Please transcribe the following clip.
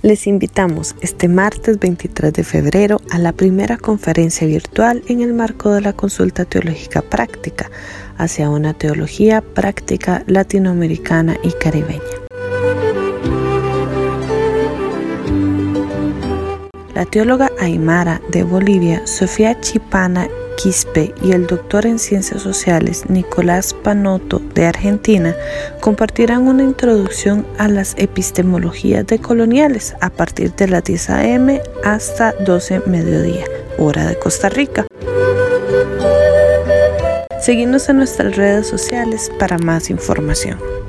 Les invitamos este martes 23 de febrero a la primera conferencia virtual en el marco de la Consulta Teológica Práctica hacia una teología práctica latinoamericana y caribeña. La teóloga aymara de Bolivia, Sofía Chipana Quispe, y el doctor en Ciencias Sociales, Nicolás Panoto, de Argentina, compartirán una introducción a las epistemologías decoloniales a partir de las 10 a.m. hasta 12 mediodía, hora de Costa Rica. Seguimos en nuestras redes sociales para más información.